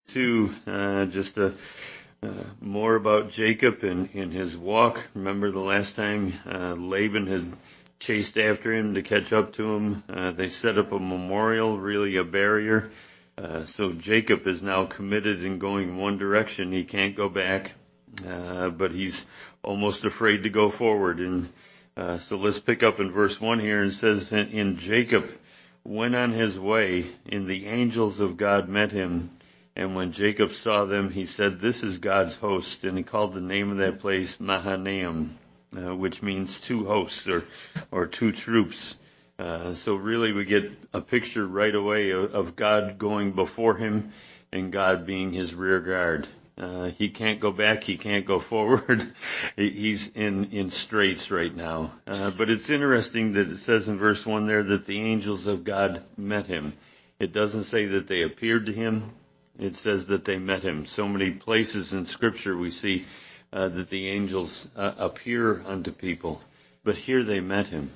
to just more about Jacob and his walk. Remember the last time Laban had chased after him to catch up to him. They set up a memorial, really a barrier. So Jacob is now committed in going one direction. He can't go back, but he's almost afraid to go forward. And so let's pick up in verse 1 here. And it says, "In Jacob went on his way, and the angels of God met him. And when Jacob saw them, he said, 'This is God's host.' And he called the name of that place Mahanaim, which means two hosts or two troops. So really we get a picture right away of God going before him and God being his rear guard. He can't go back. He can't go forward. He's in straits right now. But it's interesting that it says in verse 1 there that the angels of God met him. It doesn't say that they appeared to him. It says that they met him. So many places in Scripture we see that the angels appear unto people. But here they met him.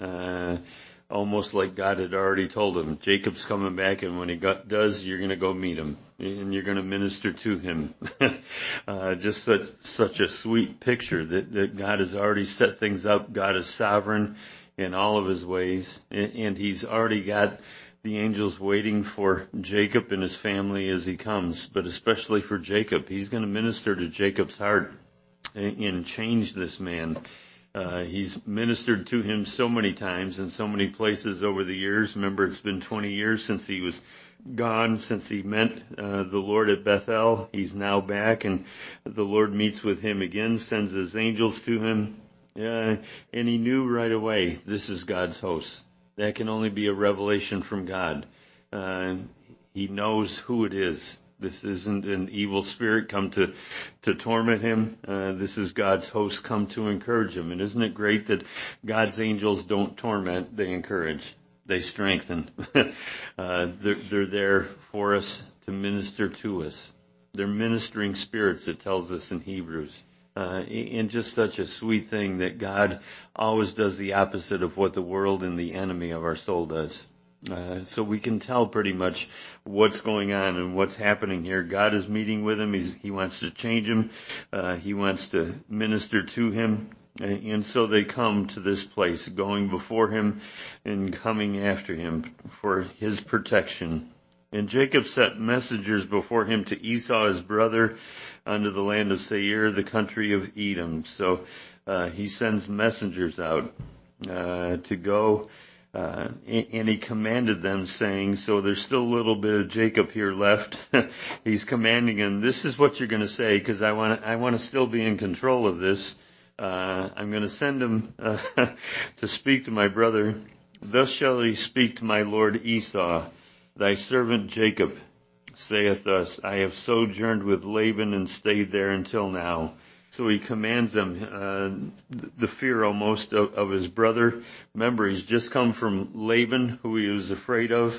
Almost like God had already told him, Jacob's coming back, and when he does, you're going to go meet him, and you're going to minister to him. Just such a sweet picture that God has already set things up. God is sovereign in all of his ways, and he's already got the angels waiting for Jacob and his family as he comes, but especially for Jacob. He's going to minister to Jacob's heart and change this man. He's ministered to him so many times in so many places over the years. Remember, it's been 20 years since he was gone, since he met the Lord at Bethel. He's now back, and the Lord meets with him again, sends his angels to him. And he knew right away, this is God's host. That can only be a revelation from God. He knows who it is. This isn't an evil spirit come to torment him. This is God's host come to encourage him. And isn't it great that God's angels don't torment, they encourage, they strengthen. They're there for us to minister to us. They're ministering spirits, it tells us in Hebrews. And just such a sweet thing that God always does the opposite of what the world and the enemy of our soul does. So we can tell pretty much what's going on and what's happening here. God is meeting with him. He wants to change him. He wants to minister to him. And so they come to this place, going before him and coming after him for his protection. And Jacob sent messengers before him to Esau, his brother, unto the land of Seir, the country of Edom. So he sends messengers out to go. And he commanded them, saying, so there's still a little bit of Jacob here left. He's commanding them, this is what you're going to say, because I want to still be in control of this. I'm going to send him to speak to my brother. Thus shall he speak to my lord Esau, thy servant Jacob saith thus, I have sojourned with Laban and stayed there until now. So he commands them, the fear almost of his brother. Remember, he's just come from Laban, who he was afraid of,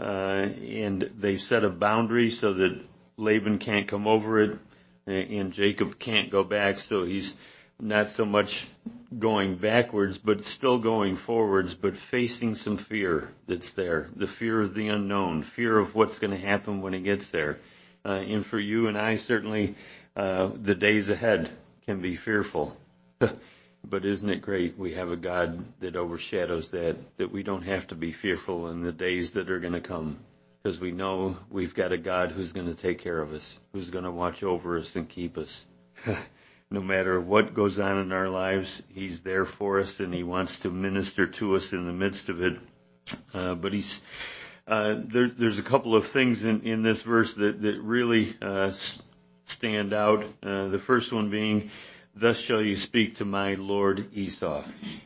and they set a boundary so that Laban can't come over it, and Jacob can't go back. So he's not so much going backwards, but still going forwards, but facing some fear that's there, the fear of the unknown, fear of what's going to happen when he gets there. And for you and I, certainly, the days ahead can be fearful. But isn't it great we have a God that overshadows that we don't have to be fearful in the days that are going to come, because we know we've got a God who's going to take care of us, who's going to watch over us and keep us. No matter what goes on in our lives, he's there for us, and he wants to minister to us in the midst of it. But he's there's a couple of things in this verse that really stand out. The first one being, thus shall you speak to my lord Esau.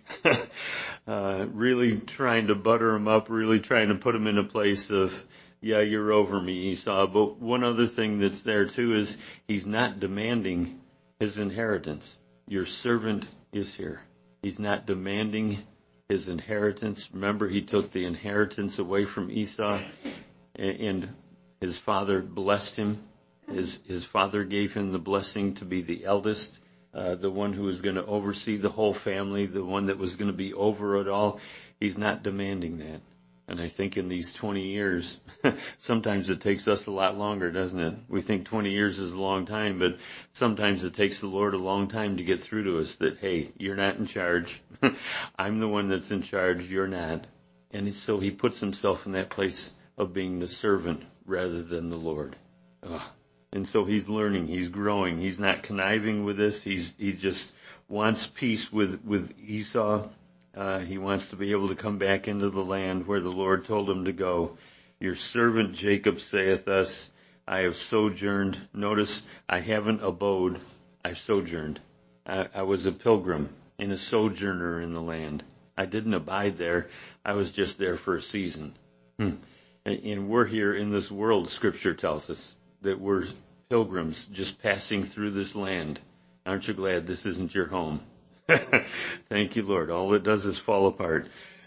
Really trying to butter him up, really trying to put him in a place of, yeah, you're over me, Esau. But one other thing that's there too is he's not demanding his inheritance. Your servant is here. He's not demanding his inheritance. Remember, he took the inheritance away from Esau, and his father blessed him. His father gave him the blessing to be the eldest, the one who was going to oversee the whole family, the one that was going to be over it all. He's not demanding that. And I think in these 20 years, sometimes it takes us a lot longer, doesn't it? We think 20 years is a long time, but sometimes it takes the Lord a long time to get through to us that, hey, you're not in charge. I'm the one that's in charge. You're not. And so he puts himself in that place of being the servant rather than the Lord. And so he's learning, he's growing, he's not conniving with this. He just wants peace with Esau. He wants to be able to come back into the land where the Lord told him to go. Your servant Jacob saith thus, I have sojourned. Notice, I haven't abode, I've sojourned. I was a pilgrim and a sojourner in the land. I didn't abide there. I was just there for a season. And we're here in this world, Scripture tells us, that we're pilgrims just passing through this land. Aren't you glad this isn't your home? Thank you, Lord. All it does is fall apart.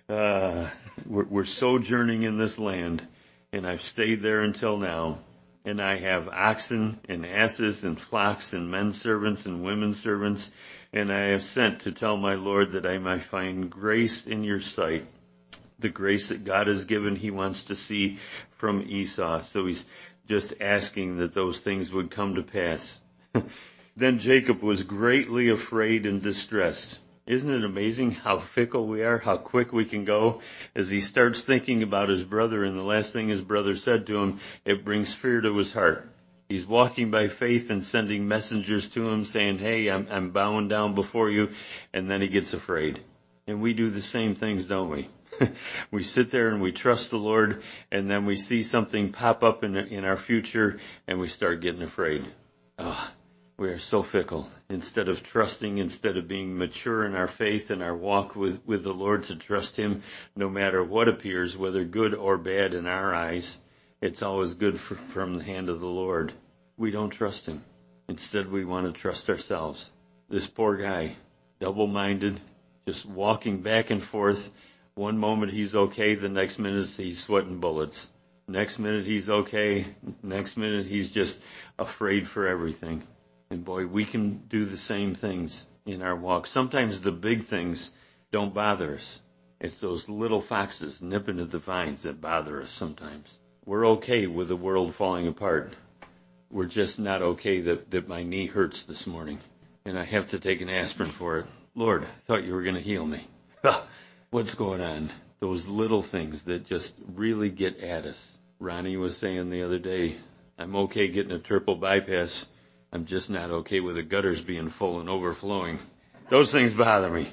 We're sojourning in this land, and I've stayed there until now. And I have oxen and asses and flocks and men servants and women servants, and I have sent to tell my Lord that I might find grace in your sight. The grace that God has given, he wants to see from Esau. So he's just asking that those things would come to pass. Then Jacob was greatly afraid and distressed. Isn't it amazing how fickle we are, how quick we can go? As he starts thinking about his brother, and the last thing his brother said to him, it brings fear to his heart. He's walking by faith and sending messengers to him saying, hey, I'm bowing down before you. And then he gets afraid. And we do the same things, don't we? We sit there and we trust the Lord, and then we see something pop up in our future, and we start getting afraid. We are so fickle. Instead of trusting, instead of being mature in our faith and our walk with the Lord to trust him, no matter what appears, whether good or bad in our eyes, it's always good from the hand of the Lord. We don't trust him. Instead, we want to trust ourselves. This poor guy, double-minded, just walking back and forth. One moment he's okay, the next minute he's sweating bullets. Next minute he's okay, next minute he's just afraid for everything. And boy, we can do the same things in our walk. Sometimes the big things don't bother us. It's those little foxes nipping at the vines that bother us sometimes. We're okay with the world falling apart. We're just not okay that my knee hurts this morning, and I have to take an aspirin for it. Lord, I thought you were going to heal me. What's going on? Those little things that just really get at us. Ronnie was saying the other day, I'm okay getting a triple bypass. I'm just not okay with the gutters being full and overflowing. Those things bother me.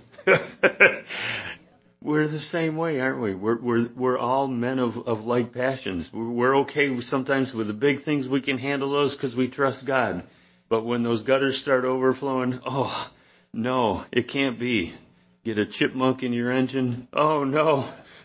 We're the same way, aren't we? We're all men of like passions. We're okay sometimes with the big things. We can handle those because we trust God. But when those gutters start overflowing, oh, no, it can't be. Get a chipmunk in your engine. Oh, no.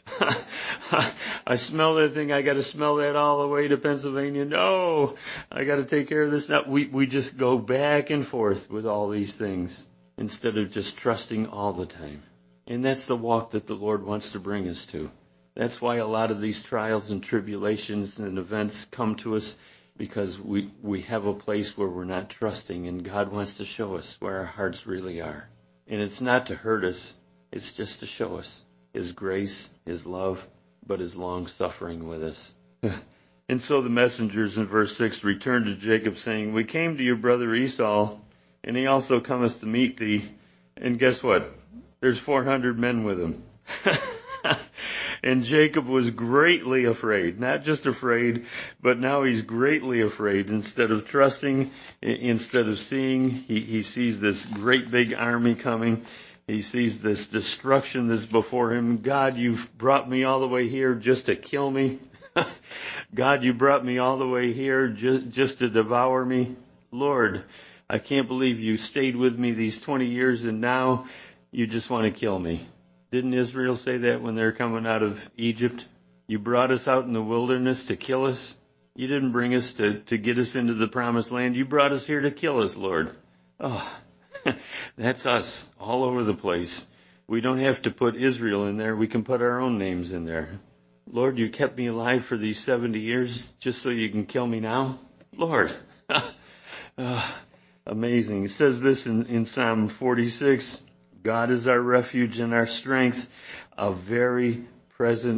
I smell that thing. I got to smell that all the way to Pennsylvania. No, I got to take care of this now. We just go back and forth with all these things instead of just trusting all the time. And that's the walk that the Lord wants to bring us to. That's why a lot of these trials and tribulations and events come to us, because we have a place where we're not trusting, and God wants to show us where our hearts really are. And it's not to hurt us. It's just to show us his grace, his love, but his long-suffering with us. And so the messengers in verse 6 returned to Jacob, saying, we came to your brother Esau, and he also cometh to meet thee. And guess what? There's 400 men with him. And Jacob was greatly afraid. Not just afraid, but now he's greatly afraid. Instead of trusting, instead of seeing, he sees this great big army coming. He sees this destruction that's before him. God, you've brought me all the way here just to kill me. God, you brought me all the way here just to devour me. Lord, I can't believe you stayed with me these 20 years and now you just want to kill me. Didn't Israel say that when they were coming out of Egypt? You brought us out in the wilderness to kill us. You didn't bring us to get us into the promised land. You brought us here to kill us, Lord. Oh, that's us all over the place. We don't have to put Israel in there. We can put our own names in there. Lord, you kept me alive for these 70 years just so you can kill me now? Lord. Amazing. It says this in Psalm 46. God is our refuge and our strength, a very present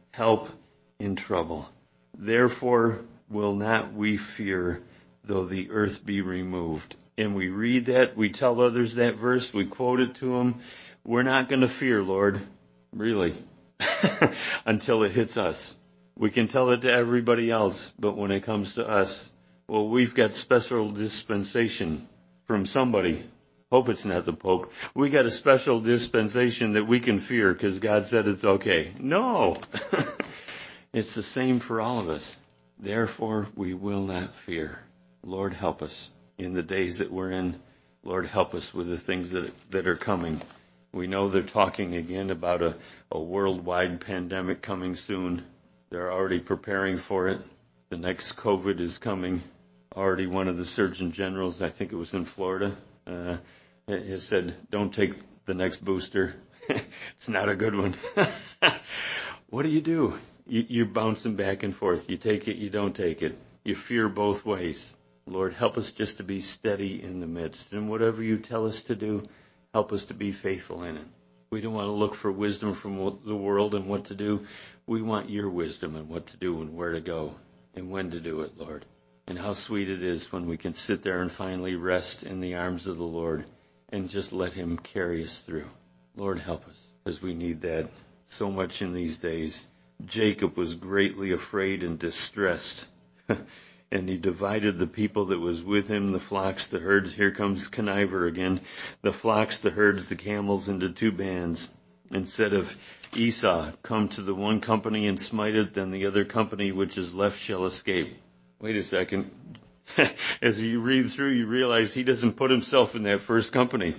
help in trouble. Therefore will not we fear, though the earth be removed. And we read that, we tell others that verse, we quote it to them. We're not going to fear, Lord, really, until it hits us. We can tell it to everybody else, but when it comes to us, well, we've got special dispensation from somebody. Hope it's not the Pope. We got a special dispensation that we can fear because God said it's okay. No! It's the same for all of us. Therefore, we will not fear. Lord, help us in the days that we're in. Lord, help us with the things that are coming. We know they're talking again about a worldwide pandemic coming soon. They're already preparing for it. The next COVID is coming. Already one of the Surgeon Generals, I think it was in Florida, has said, don't take the next booster. It's not a good one. What do? You're bouncing back and forth. You take it, you don't take it. You fear both ways. Lord, help us just to be steady in the midst. And whatever you tell us to do, help us to be faithful in it. We don't want to look for wisdom from the world and what to do. We want your wisdom and what to do and where to go and when to do it, Lord. And how sweet it is when we can sit there and finally rest in the arms of the Lord and just let him carry us through. Lord, help us, because we need that so much in these days. Jacob was greatly afraid and distressed, and he divided the people that was with him, the flocks, the herds. Here comes conniver again. The flocks, the herds, the camels into two bands. Instead of Esau, come to the one company and smite it, then the other company which is left shall escape. Wait a second. As you read through, you realize he doesn't put himself in that first company.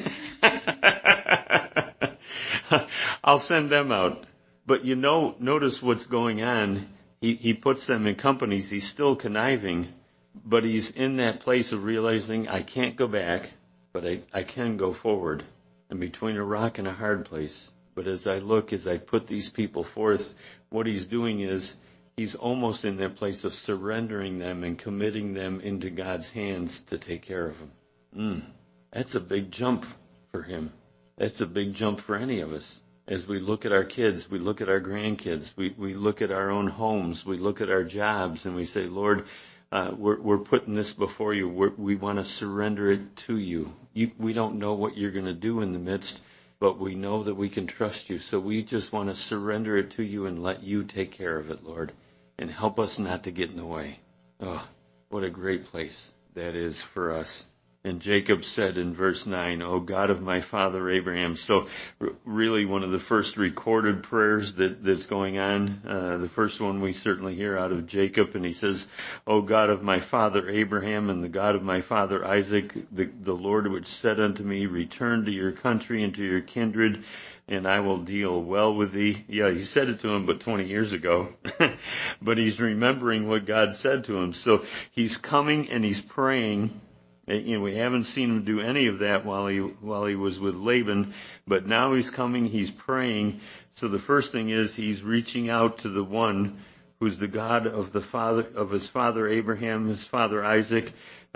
I'll send them out. But notice what's going on. He puts them in companies. He's still conniving, but he's in that place of realizing I can't go back, but I can go forward. I'm between a rock and a hard place. But as I put these people forth, what he's doing is he's almost in that place of surrendering them and committing them into God's hands to take care of them. That's a big jump for him. That's a big jump for any of us. As we look at our kids, we look at our grandkids, we look at our own homes, we look at our jobs, and we say, Lord, we're putting this before you. We want to surrender it to you. We don't know what you're going to do in the midst, but we know that we can trust you. So we just want to surrender it to you and let you take care of it, Lord, and help us not to get in the way. Oh, what a great place that is for us. And Jacob said in verse 9, O God of my father Abraham. So really one of the first recorded prayers that's going on. The first one we certainly hear out of Jacob. And he says, O God of my father Abraham and the God of my father Isaac, the Lord which said unto me, return to your country and to your kindred, and I will deal well with thee. Yeah, he said it to him, but 20 years ago. But he's remembering what God said to him. So he's coming and he's praying. We haven't seen him do any of that while he was with Laban, but now he's coming, he's praying. So the first thing is he's reaching out to the one who's the God of his father Abraham, his father Isaac,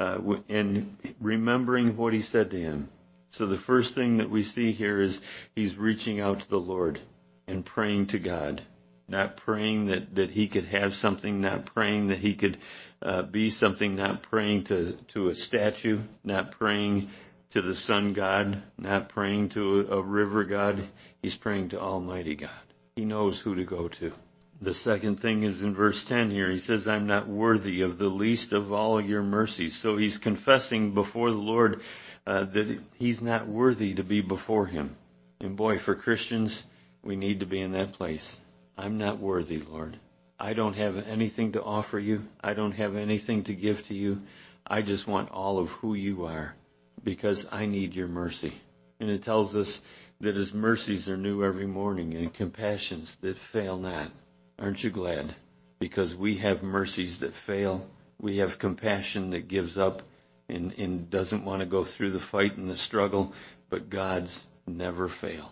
and remembering what he said to him. So the first thing that we see here is he's reaching out to the Lord and praying to God. Not praying that he could have something, not praying that he could be something, not praying to a statue, not praying to the sun god, not praying to a river god. He's praying to Almighty God. He knows who to go to. The second thing is in verse 10 here. He says, I'm not worthy of the least of all your mercies. So he's confessing before the Lord that he's not worthy to be before him. And boy, for Christians, we need to be in that place. I'm not worthy, Lord. I don't have anything to offer you. I don't have anything to give to you. I just want all of who you are because I need your mercy. And it tells us that his mercies are new every morning and compassions that fail not. Aren't you glad? Because we have mercies that fail. We have compassion that gives up and doesn't want to go through the fight and the struggle, but God's never fail.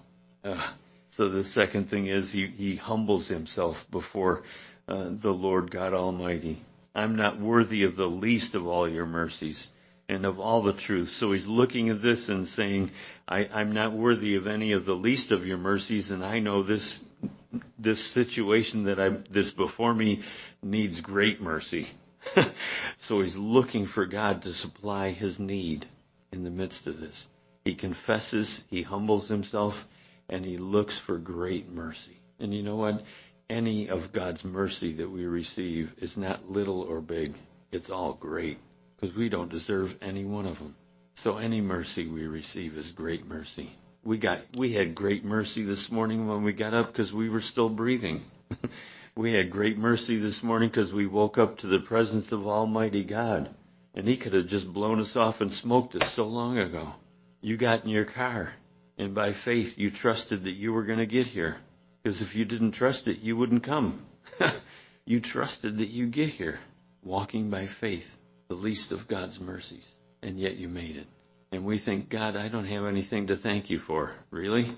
So the second thing is he humbles himself before the Lord God Almighty. I'm not worthy of the least of all your mercies and of all the truth. So he's looking at this and saying, I'm not worthy of any of the least of your mercies, and I know this this situation that's before me needs great mercy. So he's looking for God to supply his need in the midst of this. He confesses, he humbles himself, and he looks for great mercy. And you know what? Any of God's mercy that we receive is not little or big. It's all great, because we don't deserve any one of them. So any mercy we receive is great mercy. We had great mercy this morning when we got up because we were still breathing. We had great mercy this morning because we woke up to the presence of Almighty God. And he could have just blown us off and smoked us so long ago. You got in your car, and by faith you trusted that you were going to get here. Because if you didn't trust it, you wouldn't come. You trusted that you get here, walking by faith, the least of God's mercies. And yet you made it. And we think, God, I don't have anything to thank you for. Really?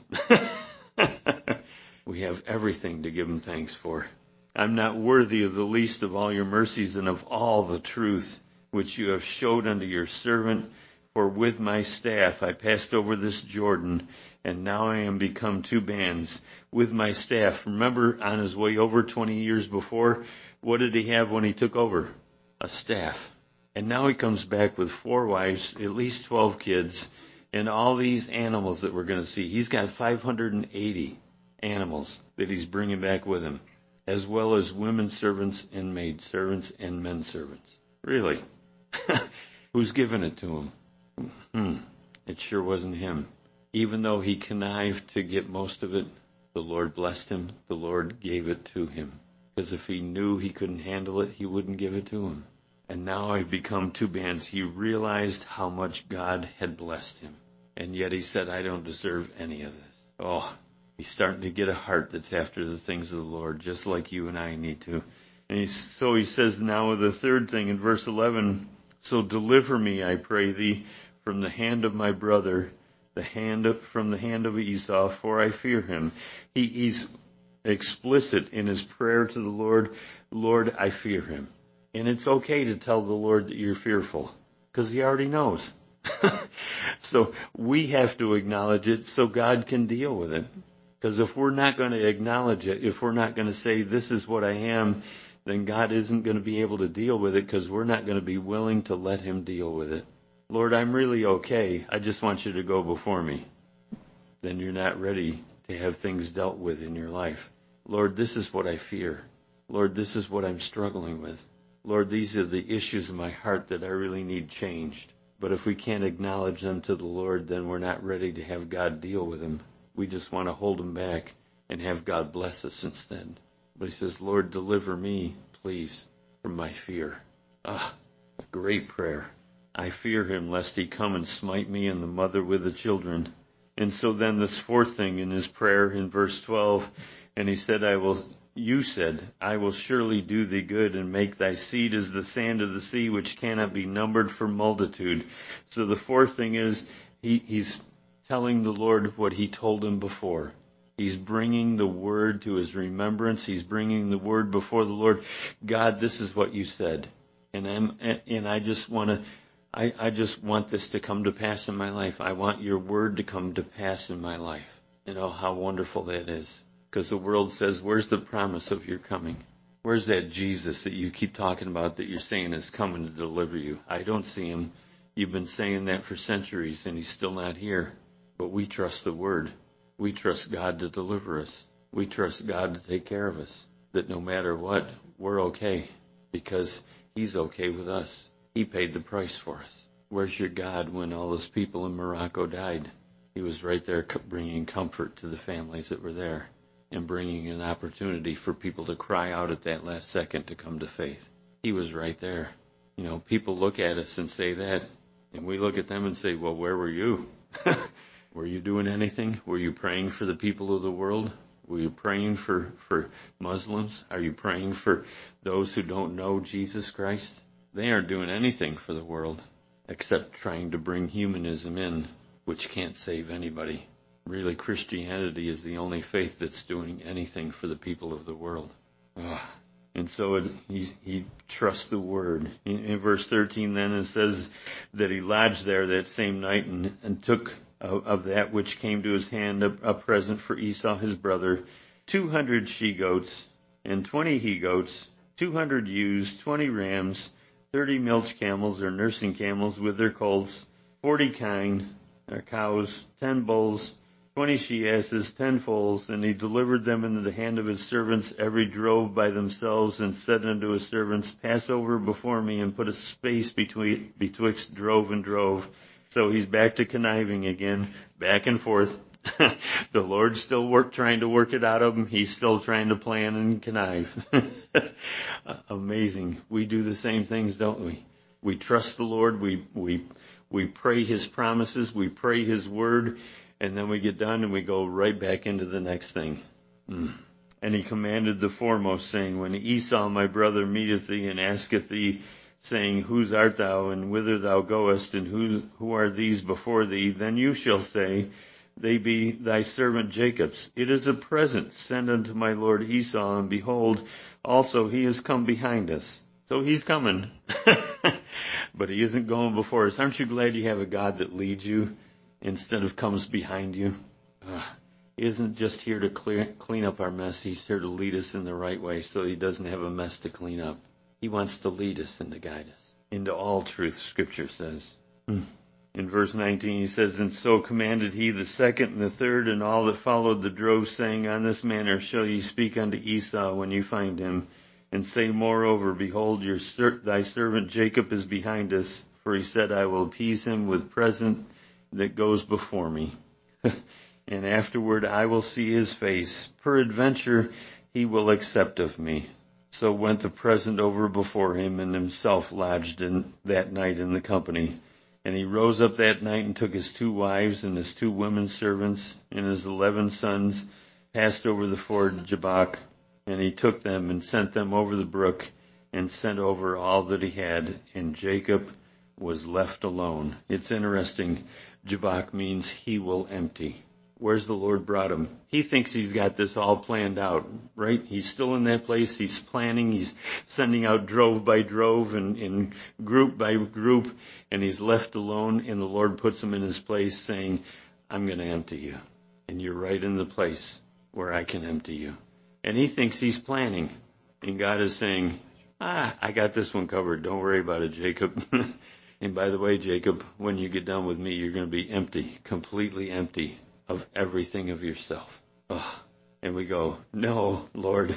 We have everything to give him thanks for. I'm not worthy of the least of all your mercies and of all the truth which you have showed unto your servant. For with my staff I passed over this Jordan, and now I am become two bands. With my staff. Remember on his way over 20 years before, what did he have when he took over? A staff. And now he comes back with 4 wives, at least 12 kids, and all these animals that we're going to see. He's got 580 animals that he's bringing back with him, as well as women servants and maid servants and men servants. Really? Who's given it to him? It sure wasn't him. Even though he connived to get most of it, the Lord blessed him. The Lord gave it to him. Because if he knew he couldn't handle it, he wouldn't give it to him. And now I've become two bands. He realized how much God had blessed him. And yet he said, I don't deserve any of this. Oh, he's starting to get a heart that's after the things of the Lord, just like you and I need to. And so he says now the third thing in verse 11, so deliver me, I pray thee, from the hand of my brother, from the hand of Esau, for I fear him. He's explicit in his prayer to the Lord, Lord, I fear him. And it's okay to tell the Lord that you're fearful, because he already knows. So we have to acknowledge it so God can deal with it. Because if we're not going to acknowledge it, if we're not going to say, this is what I am, then God isn't going to be able to deal with it, because we're not going to be willing to let him deal with it. Lord, I'm really okay. I just want you to go before me. Then you're not ready to have things dealt with in your life. Lord, this is what I fear. Lord, this is what I'm struggling with. Lord, these are the issues in my heart that I really need changed. But if we can't acknowledge them to the Lord, then we're not ready to have God deal with them. We just want to hold them back and have God bless us instead. But he says, Lord, deliver me, please, from my fear. A great prayer. I fear him lest he come and smite me and the mother with the children. And so then this fourth thing in his prayer in verse 12, and he said, You said, I will surely do thee good and make thy seed as the sand of the sea, which cannot be numbered for multitude. So the fourth thing is he's telling the Lord what he told him before. He's bringing the word to his remembrance. He's bringing the word before the Lord. God, this is what you said. And I just want this to come to pass in my life. I want your word to come to pass in my life. You know how wonderful that is. Because the world says, where's the promise of your coming? Where's that Jesus that you keep talking about that you're saying is coming to deliver you? I don't see him. You've been saying that for centuries and he's still not here. But we trust the word. We trust God to deliver us. We trust God to take care of us. That no matter what, we're okay. Because he's okay with us. He paid the price for us. Where's your God when all those people in Morocco died? He was right there bringing comfort to the families that were there. And bringing an opportunity for people to cry out at that last second to come to faith. He was right there. You know, people look at us and say that, and we look at them and say, well, where were you? Were you doing anything? Were you praying for the people of the world? Were you praying for Muslims? Are you praying for those who don't know Jesus Christ? They aren't doing anything for the world except trying to bring humanism in, which can't save anybody. Really, Christianity is the only faith that's doing anything for the people of the world. And so he trusts the word. In verse 13 then it says that he lodged there that same night and took of that which came to his hand a present for Esau his brother. 200 she-goats, and 20 he-goats, 200 ewes, 20 rams, 30 milch camels or nursing camels with their colts, 40 kine or cows, 10 bulls, 20 she-asses, 10 foals, and he delivered them into the hand of his servants, every drove by themselves, and said unto his servants, Pass over before me, and put a space betwixt drove and drove. So he's back to conniving again, back and forth. The Lord's still trying to work it out of him. He's still trying to plan and connive. Amazing. We do the same things, don't we? We trust the Lord. We pray his promises. We pray his word. And then we get done and we go right back into the next thing. And he commanded the foremost, saying, When Esau my brother meeteth thee and asketh thee, saying, Whose art thou, and whither thou goest, and who are these before thee? Then you shall say, They be thy servant Jacob's. It is a present sent unto my lord Esau, and behold, also he is come behind us. So he's coming. But he isn't going before us. Aren't you glad you have a God that leads you instead of comes behind you? He isn't just here to clean up our mess. He's here to lead us in the right way so he doesn't have a mess to clean up. He wants to lead us and to guide us into all truth, Scripture says. In verse 19 he says, And so commanded he the second and the third and all that followed the drove, saying, On this manner shall ye speak unto Esau when you find him, and say, Moreover, behold, thy servant Jacob is behind us, for he said, I will appease him with present that goes before me. And afterward I will see his face. Peradventure he will accept of me. So went the present over before him, and himself lodged that night in the company. And he rose up that night and took his 2 wives and his 2 women servants and his 11 sons, passed over the ford Jabbok, and he took them and sent them over the brook, and sent over all that he had, and Jacob was left alone. It's interesting. Jabbok means he will empty. Where's the Lord brought him? He thinks he's got this all planned out, right? He's still in that place. He's planning. He's sending out drove by drove and group by group, and he's left alone, and the Lord puts him in his place saying, I'm going to empty you, and you're right in the place where I can empty you. And he thinks he's planning, and God is saying, I got this one covered. Don't worry about it, Jacob. And by the way, Jacob, when you get done with me, you're going to be empty, completely empty of everything of yourself. And we go, no, Lord,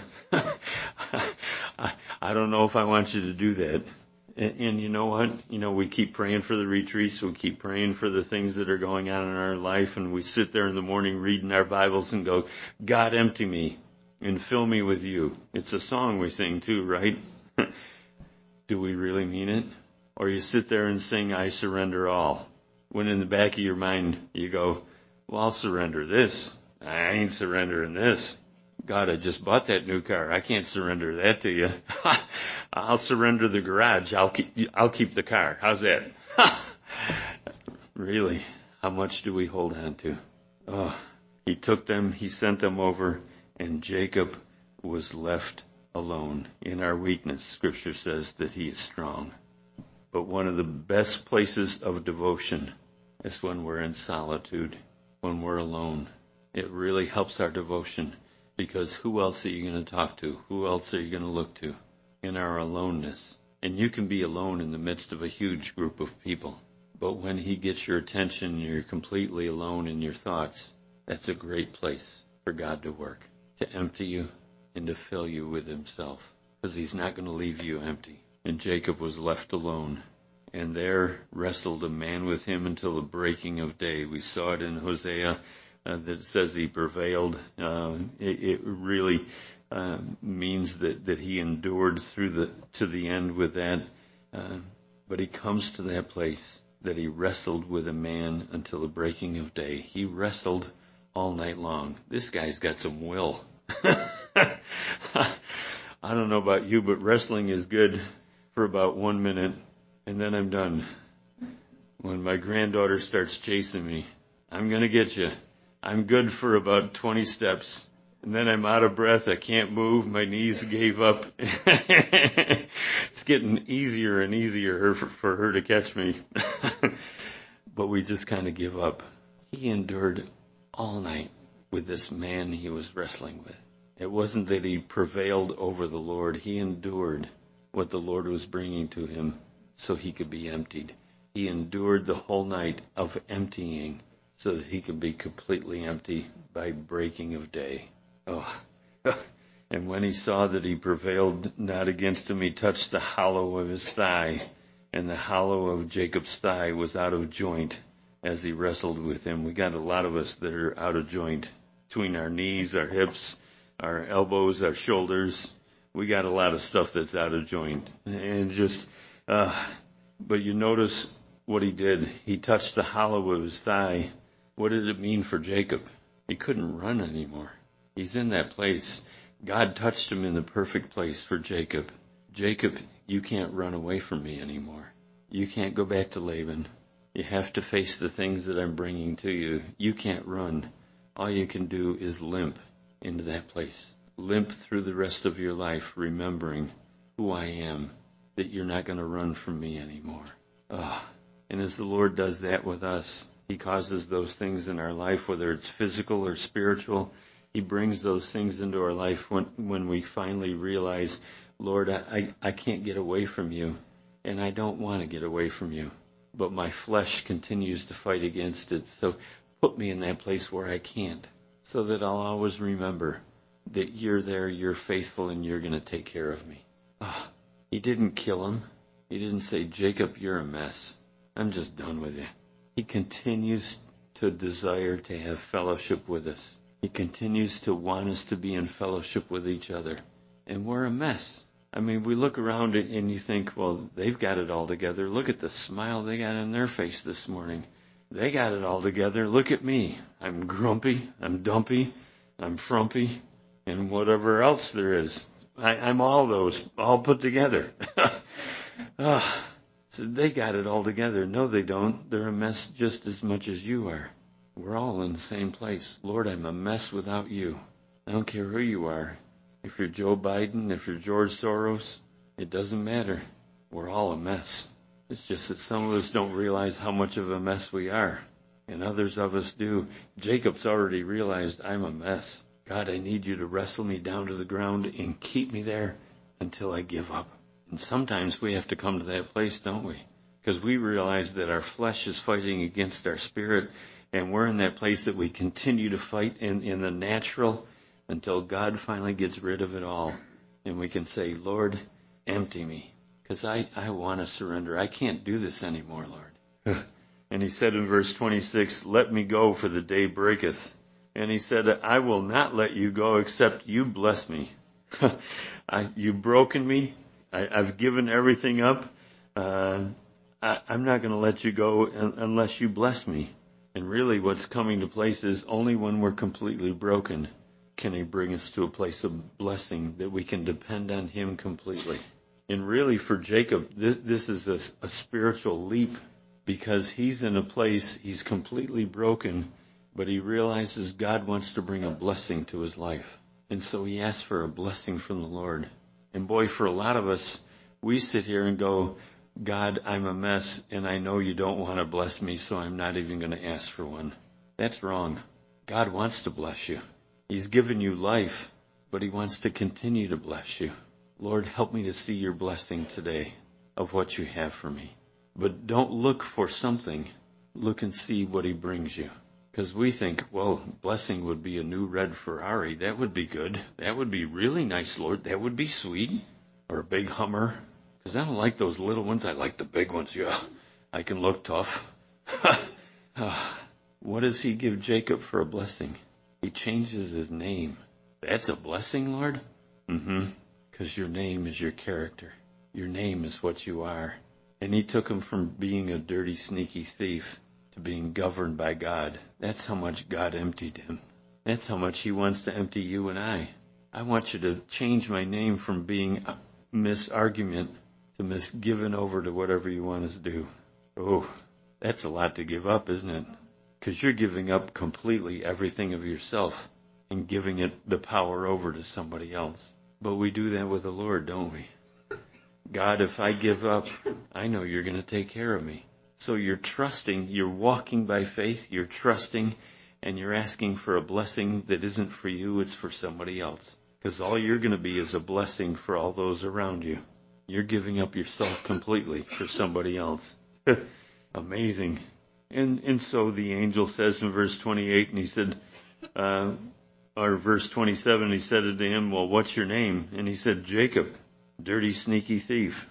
I don't know if I want you to do that. And you know what? We keep praying for the retreats. We keep praying for the things that are going on in our life. And we sit there in the morning reading our Bibles and go, God, empty me and fill me with you. It's a song we sing too, right? Do we really mean it? Or you sit there and sing, I surrender all. When in the back of your mind, you go, well, I'll surrender this. I ain't surrendering this. God, I just bought that new car. I can't surrender that to you. I'll surrender the garage. I'll keep the car. How's that? Really? How much do we hold on to? He took them, he sent them over, and Jacob was left alone. In our weakness, Scripture says that he is strong. But one of the best places of devotion is when we're in solitude, when we're alone. It really helps our devotion, because who else are you going to talk to? Who else are you going to look to in our aloneness? And you can be alone in the midst of a huge group of people. But when he gets your attention and you're completely alone in your thoughts, that's a great place for God to work, to empty you and to fill you with himself, because he's not going to leave you empty. And Jacob was left alone, and there wrestled a man with him until the breaking of day. We saw it in Hosea that says he prevailed. It really means that he endured to the end with that. But he comes to that place that he wrestled with a man until the breaking of day. He wrestled all night long. This guy's got some will. I don't know about you, but wrestling is good for about 1 minute, and then I'm done. When my granddaughter starts chasing me, I'm going to get you. I'm good for about 20 steps, and then I'm out of breath. I can't move. My knees gave up. It's getting easier and easier for her to catch me. But we just kind of give up. He endured all night with this man he was wrestling with. It wasn't that he prevailed over the Lord. He endured what the Lord was bringing to him so he could be emptied. He endured the whole night of emptying so that he could be completely empty by breaking of day. Oh. And when he saw that he prevailed not against him, he touched the hollow of his thigh, and the hollow of Jacob's thigh was out of joint as he wrestled with him. We got a lot of us that are out of joint between our knees, our hips, our elbows, our shoulders. We got a lot of stuff that's out of joint. And but you notice what he did. He touched the hollow of his thigh. What did it mean for Jacob? He couldn't run anymore. He's in that place. God touched him in the perfect place for Jacob. Jacob, you can't run away from me anymore. You can't go back to Laban. You have to face the things that I'm bringing to you. You can't run. All you can do is limp into that place. Limp through the rest of your life, remembering who I am, that you're not going to run from me anymore. And as the Lord does that with us, he causes those things in our life, whether it's physical or spiritual. He brings those things into our life when we finally realize, Lord, I can't get away from you, and I don't want to get away from you, but my flesh continues to fight against it. So put me in that place where I can't, so that I'll always remember that you're there, you're faithful, and you're going to take care of me. He didn't kill him. He didn't say, Jacob, you're a mess. I'm just done with you. He continues to desire to have fellowship with us. He continues to want us to be in fellowship with each other. And we're a mess. I mean, we look around and you think, well, they've got it all together. Look at the smile they got on their face this morning. They got it all together. Look at me. I'm grumpy. I'm dumpy. I'm frumpy. And whatever else there is. I'm all those, all put together. So they got it all together. No, they don't. They're a mess just as much as you are. We're all in the same place. Lord, I'm a mess without you. I don't care who you are. If you're Joe Biden, if you're George Soros, it doesn't matter. We're all a mess. It's just that some of us don't realize how much of a mess we are, and others of us do. Jacob's already realized, I'm a mess. God, I need you to wrestle me down to the ground and keep me there until I give up. And sometimes we have to come to that place, don't we? Because we realize that our flesh is fighting against our spirit, and we're in that place that we continue to fight in the natural until God finally gets rid of it all. And we can say, Lord, empty me, because I want to surrender. I can't do this anymore, Lord. And he said in verse 26, let me go, for the day breaketh. And he said, I will not let you go except you bless me. You've broken me. I've given everything up. I'm not going to let you go unless you bless me. And really what's coming to place is only when we're completely broken can he bring us to a place of blessing that we can depend on him completely. And really for Jacob, this is a spiritual leap, because he's in a place, he's completely broken, but he realizes God wants to bring a blessing to his life. And so he asks for a blessing from the Lord. And boy, for a lot of us, we sit here and go, God, I'm a mess, and I know you don't want to bless me, so I'm not even going to ask for one. That's wrong. God wants to bless you. He's given you life, but he wants to continue to bless you. Lord, help me to see your blessing today of what you have for me. But don't look for something. Look and see what he brings you. Because we think, well, blessing would be a new red Ferrari. That would be good. That would be really nice, Lord. That would be sweet. Or a big Hummer. Because I don't like those little ones. I like the big ones. Yeah, I can look tough. What does he give Jacob for a blessing? He changes his name. That's a blessing, Lord? Because your name is your character. Your name is what you are. And he took him from being a dirty, sneaky thief to being governed by God. That's how much God emptied him. That's how much he wants to empty you and I. I want you to change my name from being Miss Argument to Miss Given over to whatever you want us to do. Oh, that's a lot to give up, isn't it? Because you're giving up completely everything of yourself and giving it the power over to somebody else. But we do that with the Lord, don't we? God, if I give up, I know you're going to take care of me. So you're trusting, you're walking by faith, you're trusting, and you're asking for a blessing that isn't for you, it's for somebody else. because all you're going to be is a blessing for all those around you. You're giving up yourself completely for somebody else. Amazing. And so the angel says in verse 28, and he said, or verse 27, he said to him, well, what's your name? And he said, Jacob, dirty, sneaky thief.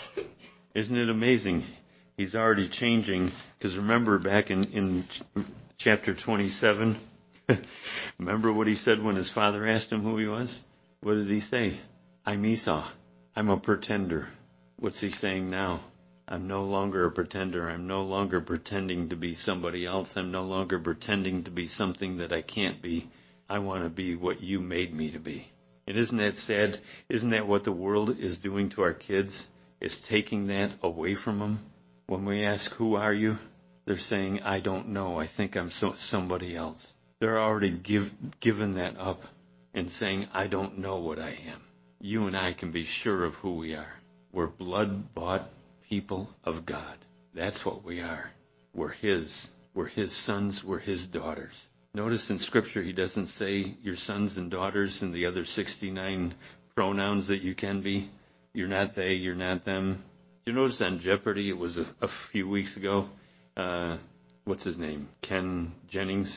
Isn't it amazing? He's already changing, because remember back in chapter 27, remember what he said when his father asked him who he was? What did he say? I'm Esau. I'm a pretender. What's he saying now? I'm no longer a pretender. I'm no longer pretending to be somebody else. I'm no longer pretending to be something that I can't be. I want to be what you made me to be. And isn't that sad? Isn't that what the world is doing to our kids? Is taking that away from them? When we ask, who are you? They're saying, I don't know. I think I'm somebody else. They're already given that up and saying, I don't know what I am. You and I can be sure of who we are. We're blood-bought people of God. That's what we are. We're His. We're His sons. We're His daughters. Notice in Scripture He doesn't say your sons and daughters and the other 69 pronouns that you can be. You're not they, you're not them. Did you notice on Jeopardy, it was a few weeks ago, what's his name? Ken Jennings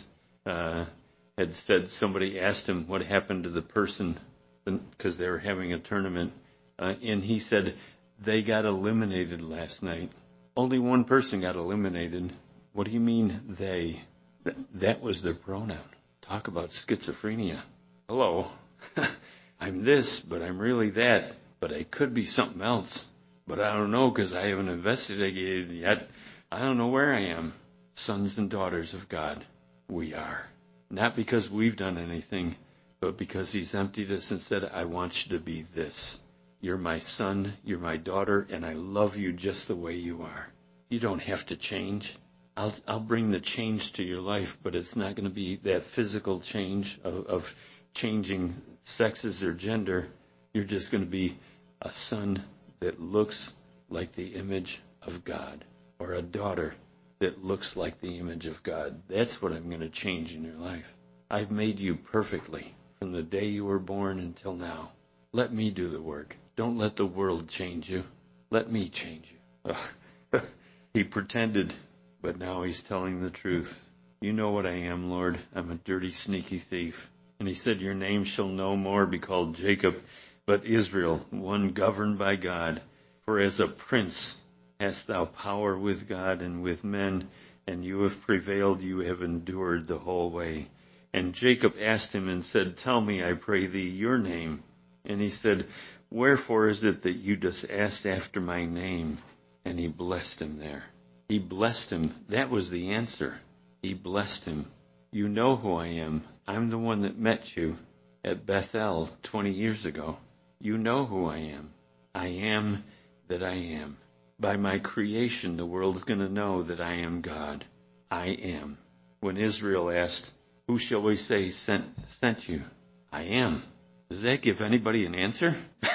had said, somebody asked him what happened to the person because they were having a tournament, and he said, they got eliminated last night. Only one person got eliminated. What do you mean they? That was their pronoun. Talk about schizophrenia. Hello. I'm this, but I'm really that, but I could be something else. But I don't know because I haven't investigated yet. I don't know where I am. Sons and daughters of God, we are. Not because we've done anything, but because He's emptied us and said, I want you to be this. You're my son, you're my daughter, and I love you just the way you are. You don't have to change. I'll bring the change to your life, but it's not going to be that physical change of changing sexes or gender. You're just going to be a son that looks like the image of God, or a daughter that looks like the image of God. That's what I'm going to change in your life. I've made you perfectly from the day you were born until now. Let me do the work. Don't let the world change you. Let me change you. He pretended, but now he's telling the truth. You know what I am, Lord. I'm a dirty, sneaky thief. And he said, your name shall no more be called Jacob, but Israel, one governed by God. For as a prince hast thou power with God and with men, and you have prevailed, you have endured the whole way. And Jacob asked him and said, tell me, I pray thee, your name. And he said, wherefore is it that you dost ask after my name? And he blessed him there. He blessed him. That was the answer. He blessed him. You know who I am. I'm the one that met you at Bethel 20 years ago. You know who I am. I am that I am. By my creation, the world's going to know that I am God. I am. When Israel asked, who shall we say sent you? I am. Does that give anybody an answer?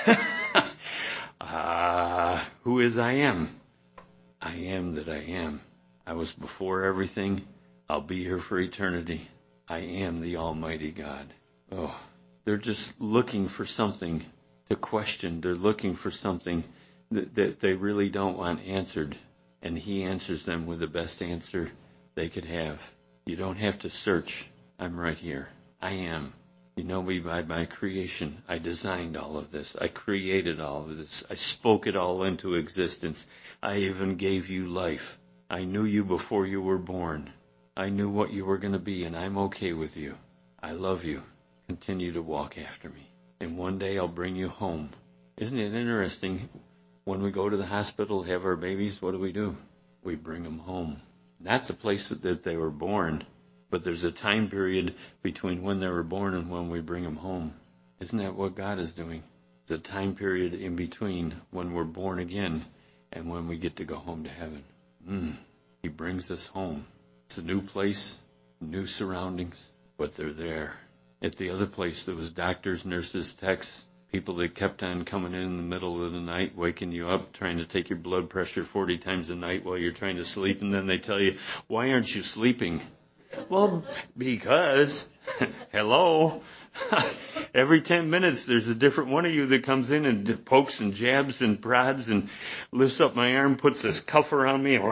Who is I am? I am that I am. I was before everything. I'll be here for eternity. I am the Almighty God. Oh, they're just looking for something to question. They're looking for something that they really don't want answered. And He answers them with the best answer they could have. You don't have to search. I'm right here. I am. You know me by my creation. I designed all of this. I created all of this. I spoke it all into existence. I even gave you life. I knew you before you were born. I knew what you were going to be, and I'm okay with you. I love you. Continue to walk after me. And one day I'll bring you home. Isn't it interesting? When we go to the hospital, have our babies, what do? We bring them home. Not the place that they were born, but there's a time period between when they were born and when we bring them home. Isn't that what God is doing? It's a time period in between when we're born again and when we get to go home to heaven. He brings us home. It's a new place, new surroundings, but they're there. At the other place, there was doctors, nurses, techs, people that kept on coming in the middle of the night, waking you up, trying to take your blood pressure 40 times a night while you're trying to sleep, and then they tell you, why aren't you sleeping? Well, because, hello, Every 10 minutes, there's a different one of you that comes in and pokes and jabs and prods and lifts up my arm, puts this cuff around me.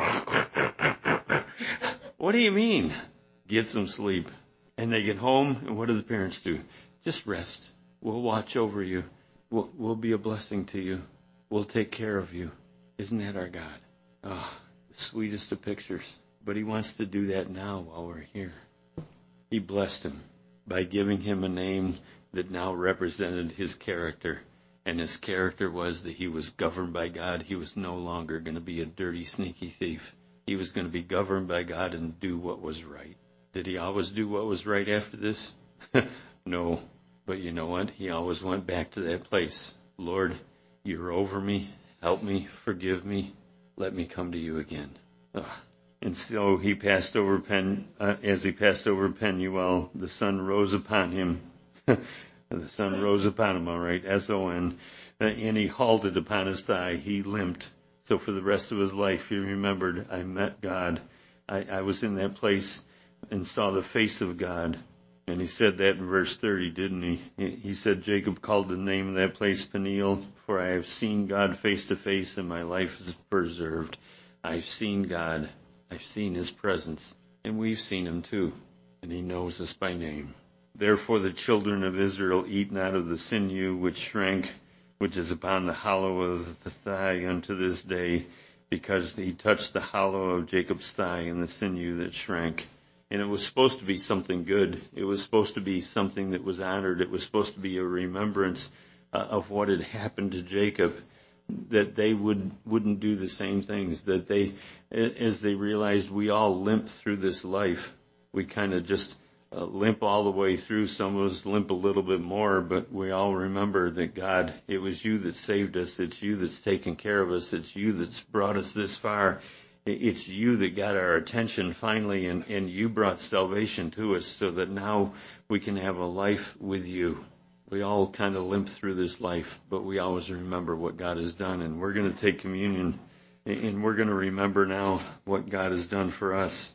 What do you mean? Get some sleep. And they get home, and what do the parents do? Just rest. We'll watch over you. We'll be a blessing to you. We'll take care of you. Isn't that our God? Oh, the sweetest of pictures. But he wants to do that now while we're here. He blessed him by giving him a name that now represented his character. And his character was that he was governed by God. He was no longer going to be a dirty, sneaky thief. He was going to be governed by God and do what was right. Did he always do what was right after this? No. But you know what? He always went back to that place. Lord, you're over me. Help me. Forgive me. Let me come to you again. And so he passed over as he passed over Penuel, the sun rose upon him. The sun rose upon him, all right, S-O-N. And he halted upon his thigh. He limped. So for the rest of his life, he remembered, I met God. I was in that place and saw the face of God. And he said that in verse 30, didn't he? He said, Jacob called the name of that place Peniel, for I have seen God face to face, and my life is preserved. I've seen God. I've seen his presence. And we've seen him too. And he knows us by name. Therefore the children of Israel eat not of the sinew which shrank, which is upon the hollow of the thigh unto this day, because he touched the hollow of Jacob's thigh and the sinew that shrank. And it was supposed to be something good. It was supposed to be something that was honored. It was supposed to be a remembrance of what had happened to Jacob, that they wouldn't do the same things, that they, as they realized we all limp through this life, we kind of just limp all the way through. Some of us limp a little bit more, but we all remember that God, it was you that saved us. It's you that's taken care of us. It's you that's brought us this far. It's you that got our attention finally, and you brought salvation to us so that now we can have a life with you. We all kind of limp through this life, but we always remember what God has done, and we're going to take communion, and we're going to remember now what God has done for us.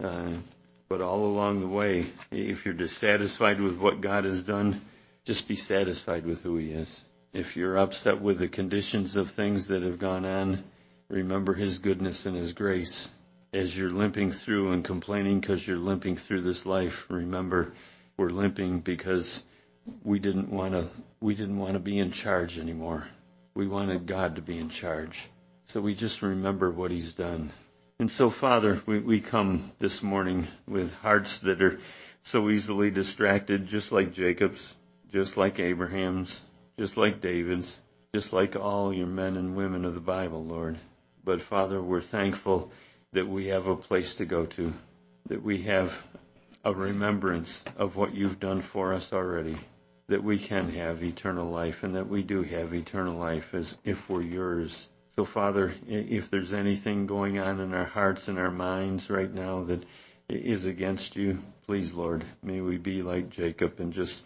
But all along the way, if you're dissatisfied with what God has done, just be satisfied with who he is. If you're upset with the conditions of things that have gone on, remember his goodness and his grace. As you're limping through and complaining because you're limping through this life, remember we're limping because we didn't want to be in charge anymore. We wanted God to be in charge. So we just remember what he's done. And so, Father, we come this morning with hearts that are so easily distracted, just like Jacob's, just like Abraham's, just like David's, just like all your men and women of the Bible, Lord. But, Father, we're thankful that we have a place to go to, that we have a remembrance of what you've done for us already, that we can have eternal life, and that we do have eternal life as if we're yours. So, Father, if there's anything going on in our hearts and our minds right now that is against you, please, Lord, may we be like Jacob and just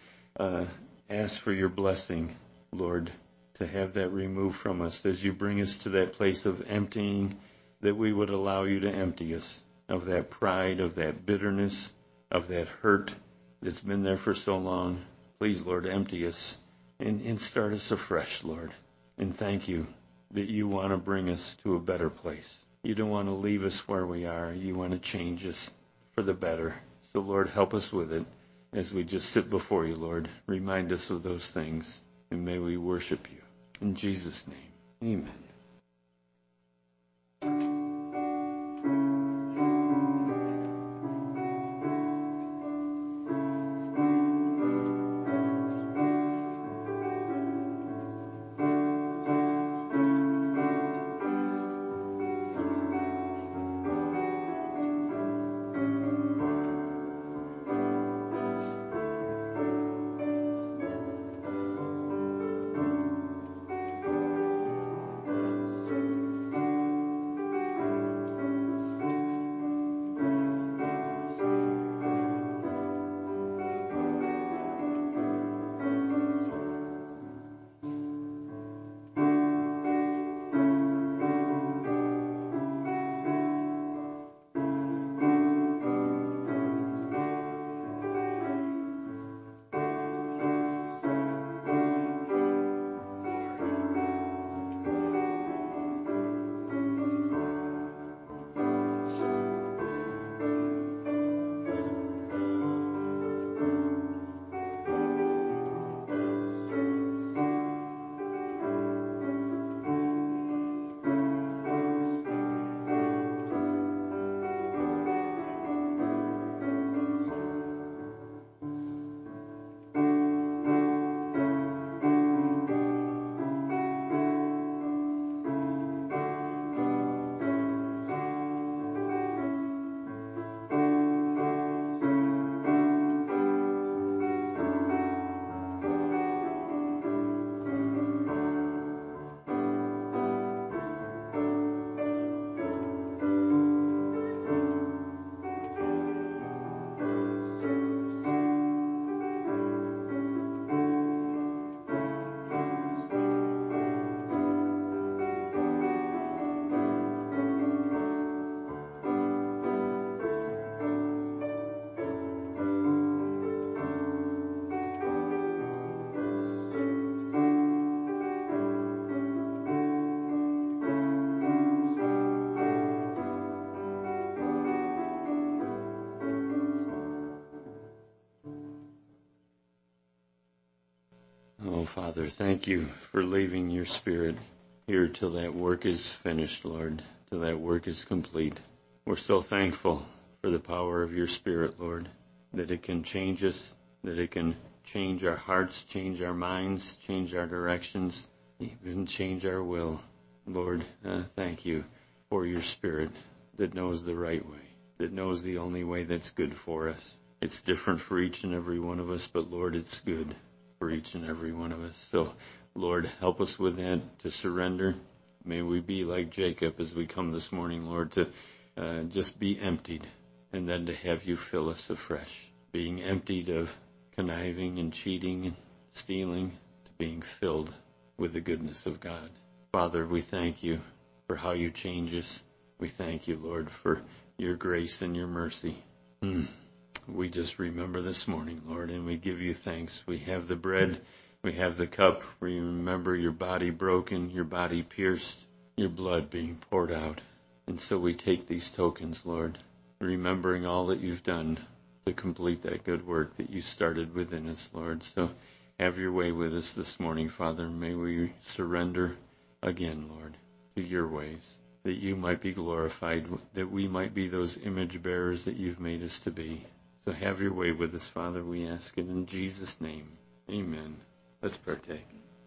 ask for your blessing, Lord, to have that removed from us as you bring us to that place of emptying, that we would allow you to empty us of that pride, of that bitterness, of that hurt that's been there for so long. Please, Lord, empty us and start us afresh, Lord. And thank you that you want to bring us to a better place. You don't want to leave us where we are. You want to change us for the better. So, Lord, help us with it as we just sit before you, Lord. Remind us of those things, and may we worship you. In Jesus' name, amen. Father, thank you for leaving your Spirit here till that work is finished, Lord, till that work is complete. We're so thankful for the power of your Spirit, Lord, that it can change us, that it can change our hearts, change our minds, change our directions, even change our will. Lord, thank you for your Spirit that knows the right way, that knows the only way that's good for us. It's different for each and every one of us, but Lord, it's good for each and every one of us. So, Lord, help us with that, to surrender. May we be like Jacob as we come this morning, Lord, to just be emptied and then to have you fill us afresh. Being emptied of conniving and cheating and stealing to being filled with the goodness of God. Father, we thank you for how you change us. We thank you, Lord, for your grace and your mercy. We just remember this morning, Lord, and we give you thanks. We have the bread, we have the cup. We remember your body broken, your body pierced, your blood being poured out. And so we take these tokens, Lord, remembering all that you've done to complete that good work that you started within us, Lord. So have your way with us this morning, Father. May we surrender again, Lord, to your ways, that you might be glorified, that we might be those image bearers that you've made us to be. So have your way with us, Father, we ask it in Jesus' name. Amen. Let's partake.